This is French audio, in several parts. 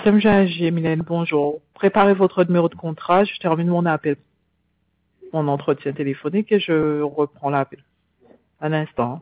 SMGAG, Mylène, bonjour. Préparez votre numéro de contrat, je termine mon appel, mon entretien téléphonique et je reprends l'appel. Un instant.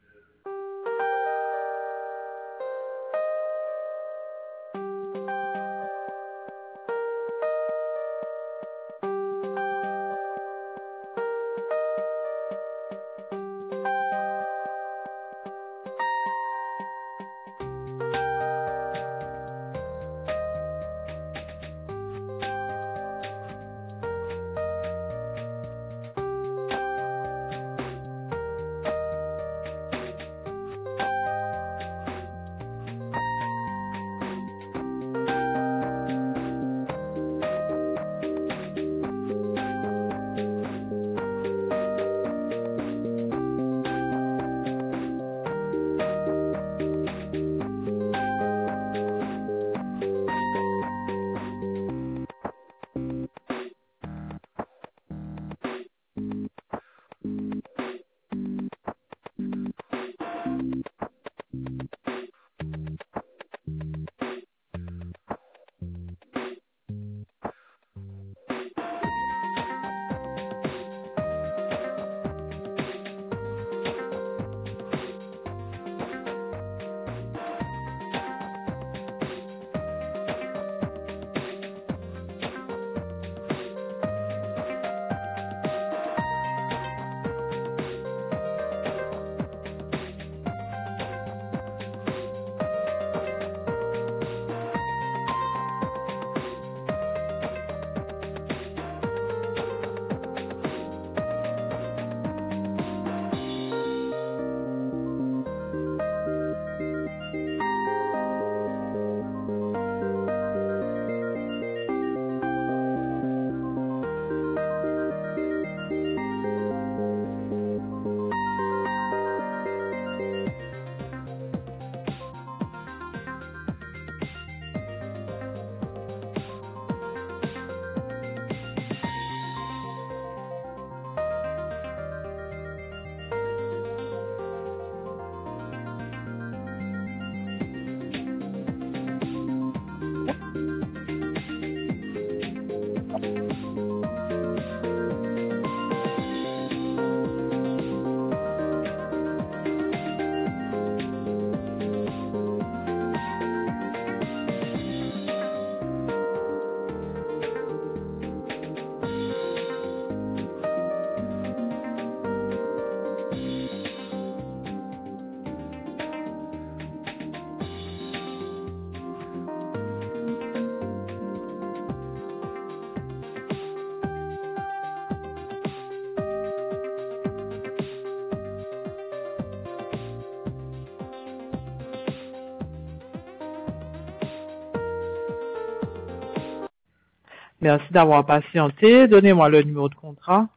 Merci d'avoir patienté. Donnez-moi le numéro de contrat.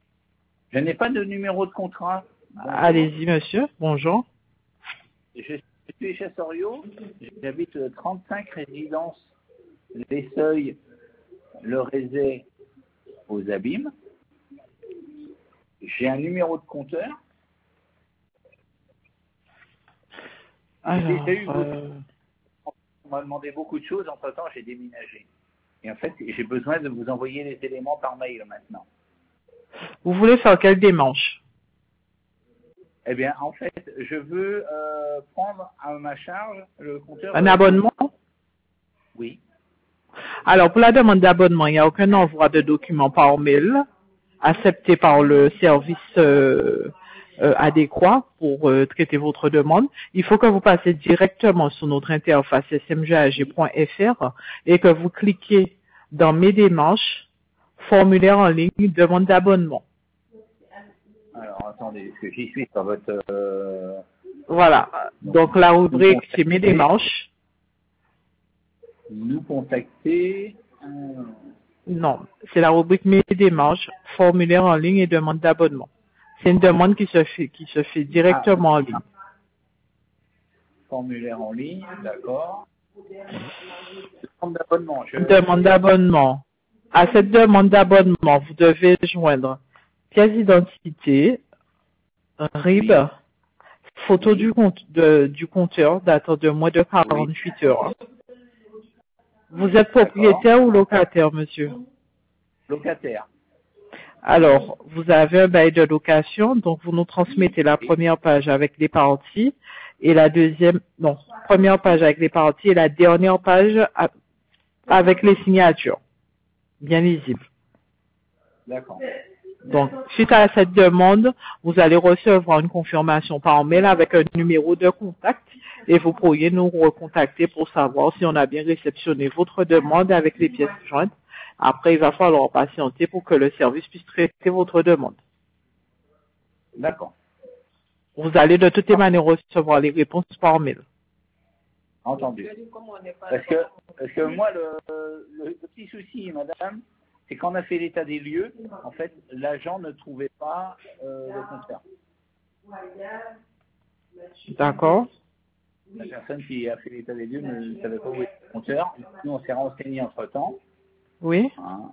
Je n'ai pas de numéro de contrat. Bonjour. Allez-y, monsieur. Bonjour. Je suis chez Sorio. J'habite 35 résidences, les Seuils, le Rézé, aux Abîmes. J'ai un numéro de compteur. Alors, On m'a demandé beaucoup de choses. Entre-temps, j'ai déménagé. Et en fait, j'ai besoin de vous envoyer les éléments par mail maintenant. vous voulez faire quelle démarche? Eh bien, en fait, je veux prendre à ma charge le compteur. Un abonnement? Oui. Alors, pour la demande d'abonnement, il n'y a aucun envoi de documents par mail accepté par le service adéquat pour traiter votre demande. Il faut que vous passiez directement sur notre interface smgag.fr et que vous cliquez dans Mes démarches, formulaire en ligne, demande d'abonnement. Alors, attendez, parce que j'y suis sur votre... Voilà. Donc, la rubrique, c'est Mes démarches. Nous contacter... Non, c'est la rubrique Mes démarches, formulaire en ligne et demande d'abonnement. C'est une demande qui se fait directement en ligne. Formulaire en ligne, d'accord. Demande d'abonnement. Demande d'abonnement. À cette demande d'abonnement, vous devez joindre pièce d'identité, RIB, Oui. photo du compteur datant de moins de 48 heures. Vous êtes propriétaire ou locataire, monsieur? Locataire. Alors, vous avez un bail de location, donc vous nous transmettez la première page avec les parties et la deuxième, non, première page avec les parties et la dernière page avec les signatures, bien lisibles. D'accord. Donc, suite à cette demande, vous allez recevoir une confirmation par mail avec un numéro de contact et vous pourriez nous recontacter pour savoir si on a bien réceptionné votre demande avec les pièces jointes. Après, il va falloir patienter pour que le service puisse traiter votre demande. D'accord. Vous allez de toutes les manières recevoir les réponses par mail. Entendu. Parce que moi, le petit souci, madame, c'est quand on a fait l'état des lieux, en fait, l'agent ne trouvait pas le compteur. D'accord. La personne qui a fait l'état des lieux ne savait pas où était le compteur. Nous, on s'est renseigné entre-temps. Oui. Hein,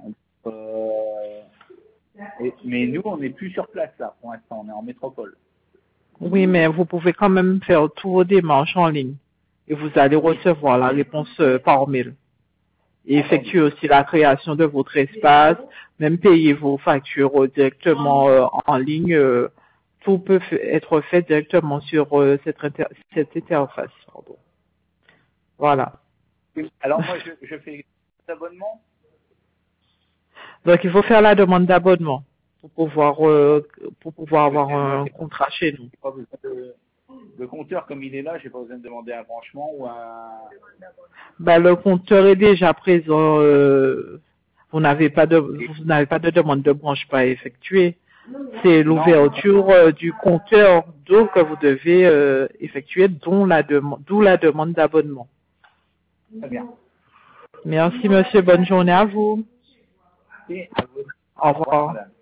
mais nous, on n'est plus sur place, là, pour l'instant. On est en métropole. Oui, mais vous pouvez quand même faire tous vos démarches en ligne. Et vous allez recevoir la réponse par mail. Et effectuer aussi la création de votre espace, même payer vos factures directement en ligne. Tout peut être fait directement sur cette interface. Pardon. Voilà. Alors moi, je fais l'abonnement. Donc il faut faire la demande d'abonnement pour pouvoir avoir un contrat chez nous. Pas besoin le compteur comme il est là, j'ai pas besoin de demander un branchement ou un. Le compteur est déjà présent. Vous n'avez pas de demande de branchement à effectuer. C'est l'ouverture du compteur d'eau que vous devez effectuer, d'où la demande d'abonnement. Très bien. Merci, monsieur. Bonne journée à vous. Et à vous. Au revoir. Madame.